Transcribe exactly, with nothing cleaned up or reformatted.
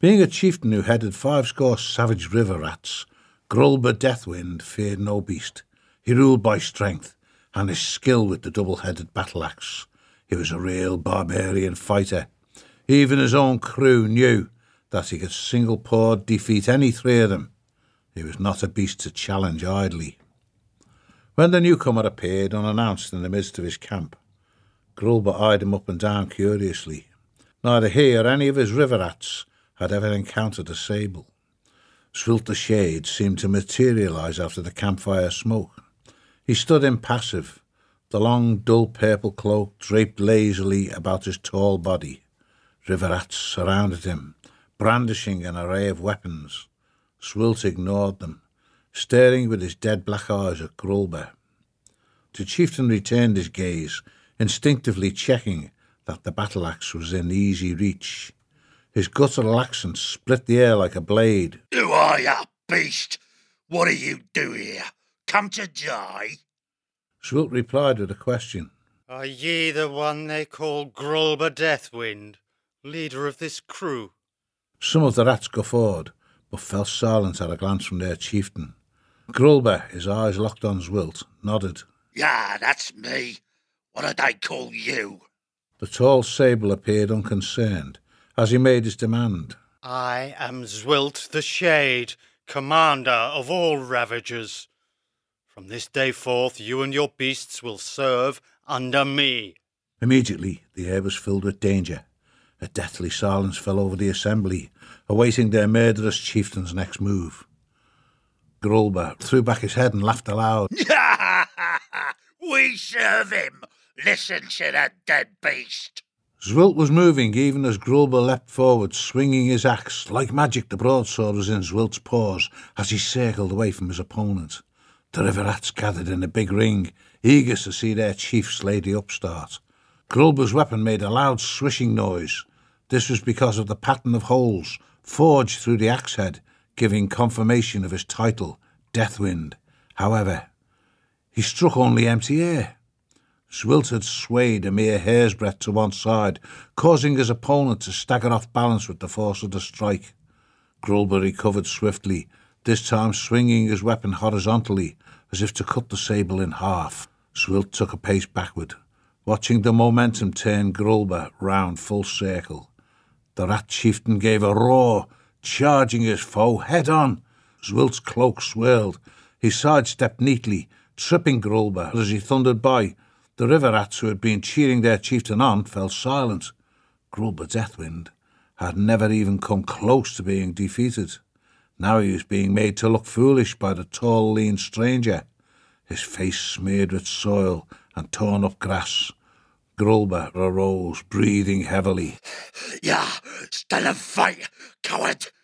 Being a chieftain who headed five-score savage river rats, Grulba Deathwind feared no beast. He ruled by strength and his skill with the double-headed battle-axe. He was a real barbarian fighter. Even his own crew knew that he could single-pawed defeat any three of them. He was not a beast to challenge idly. When the newcomer appeared unannounced in the midst of his camp, Grulba eyed him up and down curiously. Neither he or any of his river rats had ever encountered a sable. Zwilt the Shade seemed to materialise after the campfire smoke. He stood impassive, the long, dull purple cloak draped lazily about his tall body. River rats surrounded him, brandishing an array of weapons. Zwilt ignored them, staring with his dead black eyes at Grulba. The chieftain returned his gaze, instinctively checking that the battle-axe was in easy reach. His guttural accent split the air like a blade. Who are ya, beast? What do you do here? Come to die? Zwilt replied with a question. Are ye the one they call Grulba Deathwind, leader of this crew? Some of the rats guffawed, but fell silent at a glance from their chieftain. Grulba, his eyes locked on Zwilt, nodded. Yeah, that's me. What do they call you? The tall sable appeared unconcerned as he made his demand. I am Zwilt the Shade, commander of all Ravagers. From this day forth, you and your beasts will serve under me. Immediately, the air was filled with danger. A deathly silence fell over the assembly, awaiting their murderous chieftain's next move. Grulba threw back his head and laughed aloud. We serve him. Listen to that dead beast. Zwilt was moving even as Grulba leapt forward, swinging his axe. Like magic, the broadsword was in Zwilt's paws as he circled away from his opponent. The river rats gathered in a big ring, eager to see their chief slay the upstart. Grulba's weapon made a loud swishing noise. This was because of the pattern of holes forged through the axe head, giving confirmation of his title, Deathwind. However, he struck only empty air. Zwilt had swayed a mere hair's breadth to one side, causing his opponent to stagger off balance with the force of the strike. Grulba recovered swiftly, this time swinging his weapon horizontally, as if to cut the sable in half. Zwilt took a pace backward, watching the momentum turn Grulba round full circle. The rat chieftain gave a roar, charging his foe head-on. Zwilt's cloak swirled. He sidestepped neatly, tripping Grulba as he thundered by. The river rats who had been cheering their chieftain on fell silent. Grulba Deathwind had never even come close to being defeated. Now he was being made to look foolish by the tall, lean stranger, his face smeared with soil and torn-up grass. Grulba arose, breathing heavily. Yeah, stand and fight, coward.